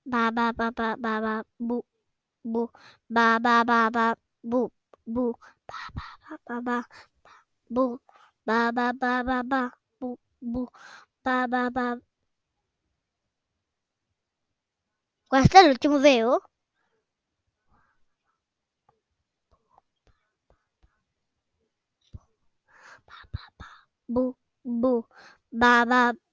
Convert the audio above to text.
Ba ba ba ba ba ba bu bu ba ba ba ba bu bu ba ba ba ba ba bu ba ba ba ba ba bu bu ba ba ba. Questo è l'ultimo vero? Ba ba ba bu bu ba ba